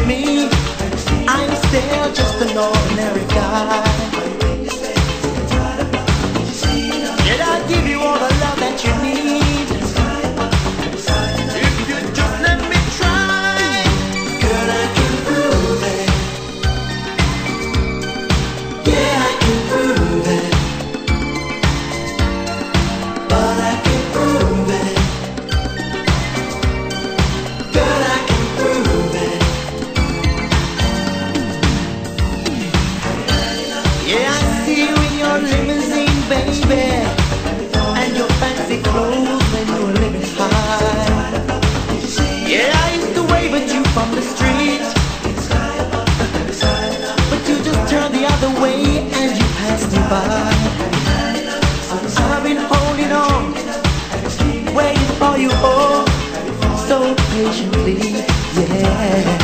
me. I'm still just an ordinary guy. Did I give you all the love that you need? If you just let me try, girl, I can prove it. Yeah, I can prove it. But I can prove it. Girl, I can prove it. Yeah, I see you in your limousine, baby, and your fancy clothes when you were living high. Yeah, I used to wave at you from the street, but you just turned the other way and you passed me by. I've been holding on, waiting for you, oh, so patiently, yeah.